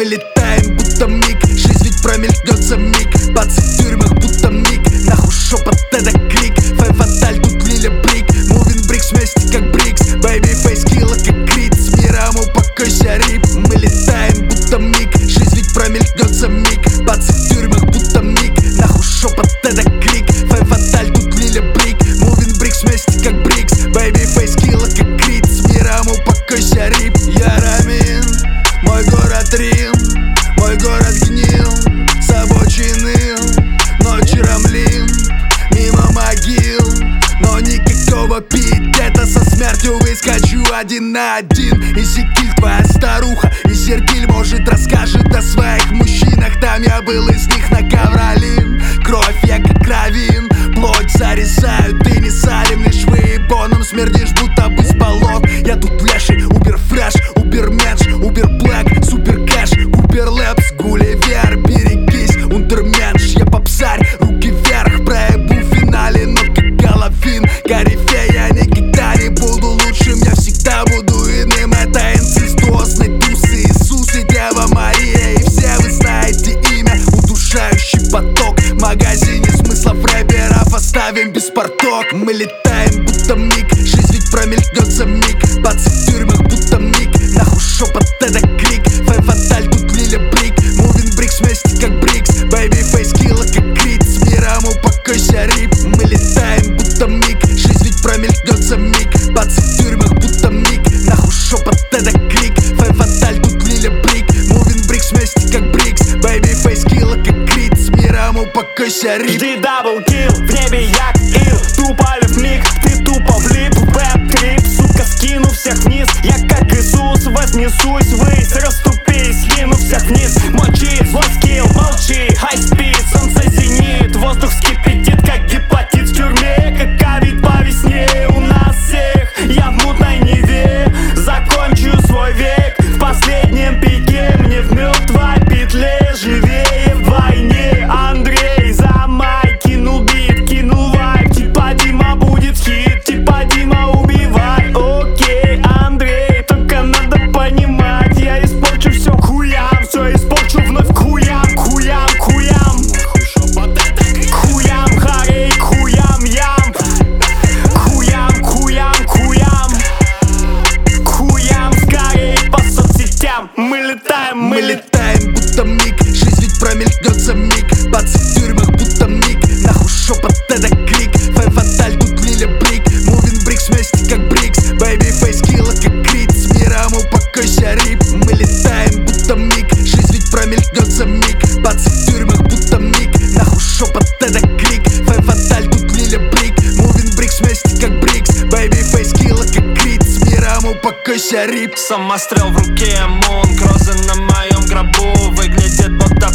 летаем, будто миг. Жизнь ведь промелькнет за миг. Бац, в тюрьмах будто миг. Нахуй шепот, это крик. Фэн фаталь, тут Лиля Брик. Мувин брикс вместе как Брикс. Бэйби фейс килла как Крит. С миром упокойся, рип. Мы летаем, будто миг. Жизнь ведь промелькнет за миг. Бац, в тюрьмах будто миг. Нахуй шепот, это крик. Фэн фаталь, тут Лиля Брик. Мувин брикс вместе как Брикс. Бэйби фейс килла как Крит. С миром упокойся, рип. Я Рамин, мой город Рим. Мой город гнил, с обочины ночи рамлин, мимо могил, но никакого пиетета. Со смертью выскочу один на один. И Секиль твоя старуха, и Сергиль может расскажет о своих мужчинах. Там я был из них на ковролин. Кровь я как равин, плоть зарезаю, ты не салим. Лишь выебоном смердишь, будто бы с болот. Я тут леший, убер фреш, убер менш, убер блэк, супер кэш, убер лэпс, гулливер. Берегись, унтерменш, я попсарь, руки вверх. Проебу в финале, но как Головин. Корифей, я никогда не буду лучшим, я всегда буду иным. Это инцестуозный туз, Иисус и Дева Мария. И все вы знаете имя, удушающий поток. В магазине смыслов рэперов оставим без порток. Мы летаем, будто миг. Жизнь ведь промелькнет за миг. Бац, в тюрьмах будто миг. Нахуй шепот, это крик. Фэн фаталь, тут Лиля Брик. Мувин брикс вместе как Брикс. Бэйби фейс килла как Крит. С миром упокойся, рип. Мы летаем, будто миг. Жизнь ведь промелькнет за миг. Бац, в тюрьмах будто миг. Нахуй шепот, это крик. Фэн фаталь, тут Лиля Брик. Мувин брикс вместе как Брикс. Бэйби фейс килла как Крит. С миром упокойся, рип. Жди даблкил, в небе я ил. Тупо в миг, ты тупо влип. Веб-трип, сука, скину всех вниз. Я как Иисус, вознесусь ввысь. Расступись, скину всех вниз. Мочи, злой скилл, молчи. Хай-спид, солнце зенит. Воздух вскипятит, как гепатит в тюрьме. Как ковид по весне у нас всех. Я в мутной Неве, закончу свой век. В последнем пике, мне в мертвой петле. Живее вдвойне. Андрей за май кинул бит, кинул вайп. Типа Дима будет хит, типа Дима убивай. Окей, Андрей, только надо понимать. Я испорчу все к хуям, все испорчу вновь к хуям, к хуям, к хуям. К хуям, Харей, к хуям, ям. К хуям, к хуям, к хуям. К хуям, скорей по соцсетям. Мы летаем, Мы летаем, будто миг. Жизнь ведь промелькнет за миг. Бац, в тюрьмах будто миг. Нахуй шепот, это крик. Фэн фаталь, тут Лиля Брик. Мувин брикс вместе как Брикс. Бэйби фейс килла как Крит. С миром упокойся, рип. Мы летаем, будто миг. Жизнь ведь промелькнет за миг. Бац, в тюрьмах будто миг. Нахуй шепот, это крик. Фэн фаталь, тут Лиля Брик. Мувин брикс вместе как Брикс. Бэйби фейс килла как Крит. С миром упокойся, рип. самострел в руке, мун. Крозы на моем гробу выглядит будто